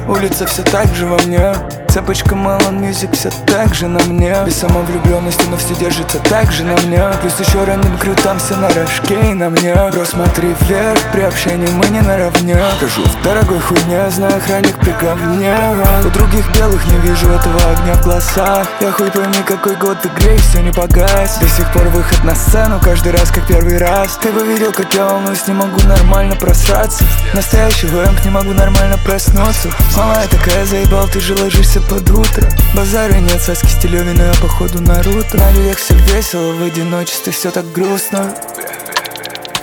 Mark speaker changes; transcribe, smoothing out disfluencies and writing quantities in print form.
Speaker 1: улица все так же во мне. Цепочка Melon Music все так же на мне. Без самовлюбленности, но все держится так же на мне. Плюс еще ранним крутам все на рожке и на мне. Бро, смотри вверх, при общении мы не наравне. Хожу в дорогой хуйне, знаю, охранник при говне. У других белых не вижу этого огня в глазах. Я хуй пойми, какой год в игре и все не погас. До сих пор выход на сцену каждый раз как первый раз. Ты бы видел, как я волнуюсь, не могу нормально просраться. Настоящий вэмп, не могу нормально проснуться. Мала я такая, заебал, ты же ложишься под утро. Базара нет, соски стилёвые, но я походу Наруто. На людях все весело, в одиночестве все так грустно.